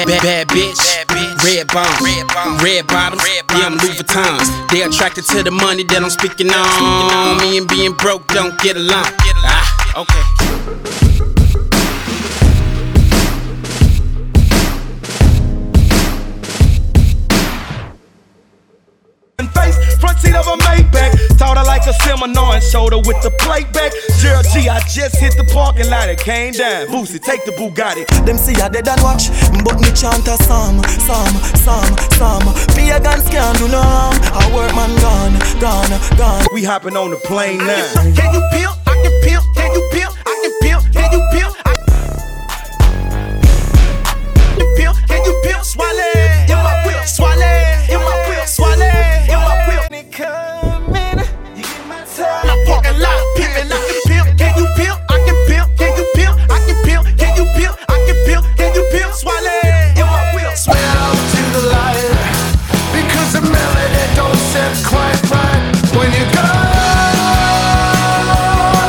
Bad bitch, red bottoms, yeah, I'm Louis Vuittons. They attracted to the money that I'm speaking on. Me and being broke don't get along. Okay. Front seat of a Maybach, taught her like a seminar and showed her with the playback. Gerald G, I just hit the parking lot, it came down. Boosie, take the Bugatti. Them see I dead and watch, but me chant a psalm. Pagans can't do no harm. Our work man gone. We hopping on the plane now. Can you